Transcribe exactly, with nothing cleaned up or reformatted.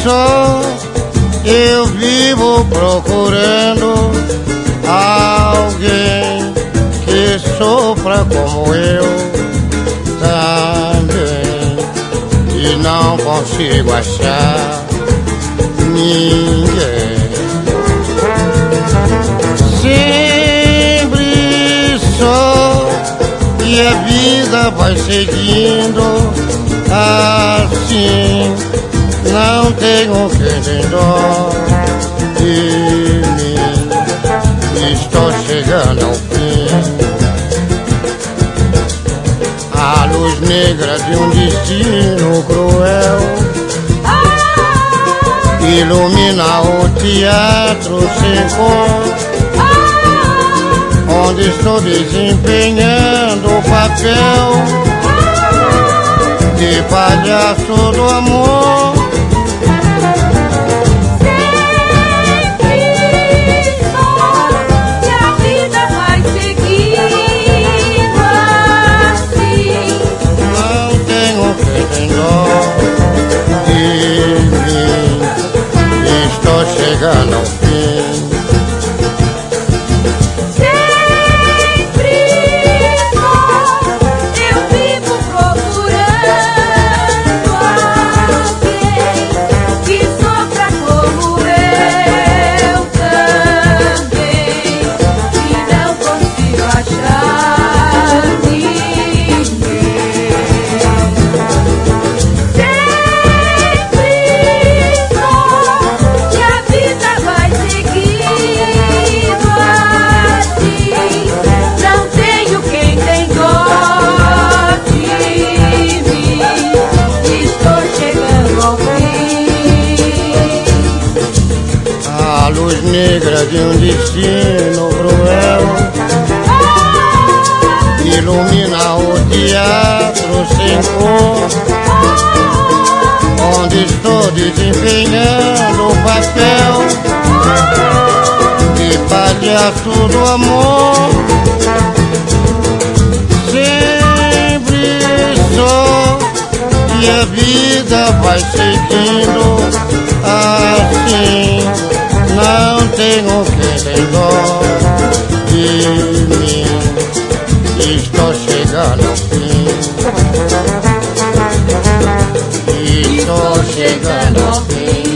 só, eu vivo procurando alguém que sofra como eu também, e não consigo achar ninguém. Sempre só, e a vida vai seguindo assim. Não tenho quem tem dó de mim, estou chegando ao fim. A luz negra de um destino cruel ilumina o teatro sem cor, onde estou desempenhando o papel de palhaço do amor. Chegando ao fim. Sempre só, eu vivo procurando alguém que sofra como eu também, e não consigo achar ninguém. A luz negra de um destino cruel ilumina o teatro sem cor, onde estou desempenhando o papel de palhaço do amor. Sempre só, e a vida vai seguindo assim. Não tenho quem tem dó de mim, estou chegando ao fim. Estou chegando ao fim.